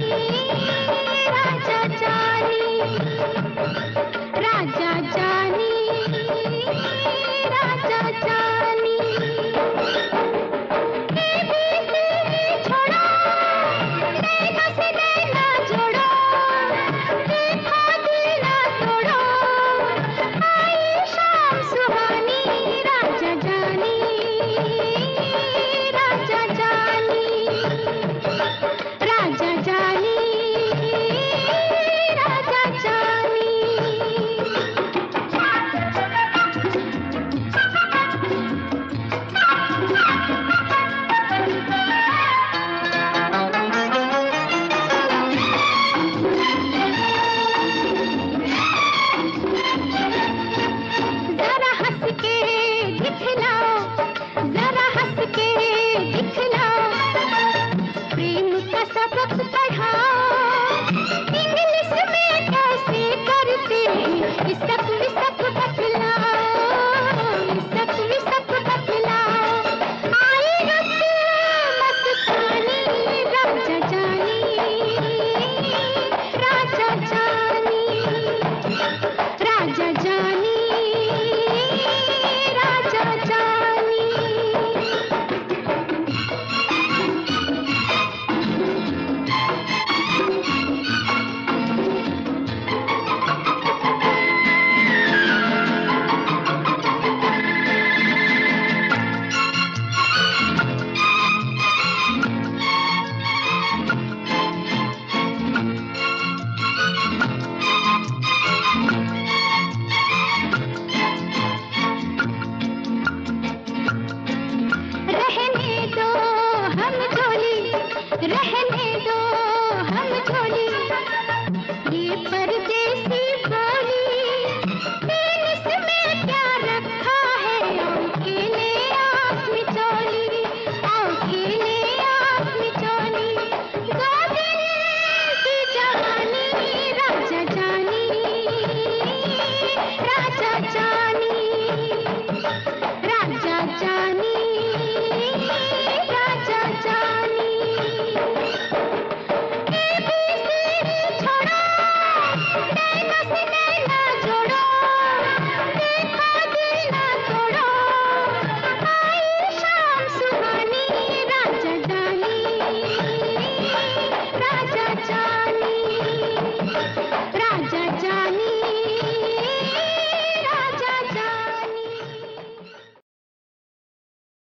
राजा जानी, राजा जानी, राजा जानी। ABC छोड़ो, नैना से नैना जोड़ो, देखो दिल ना तोड़ो, आई शाम सुहानी। राजा जानी, राजा जानी, राजा जानी, राजा जानी। जरा हंस के दिखलाओ, जरा हंस के दिखलाओ, प्रेम का सबक पढ़ाओ, इंग्लिश में कैसे करते इसक विसक बतलाओ, इसक विसक बतलाओ। आई रुत मस्तानी, राजा जानी, राजा जानी, राजा जानी, राजा जानी। रहने दो हम जोली, रहने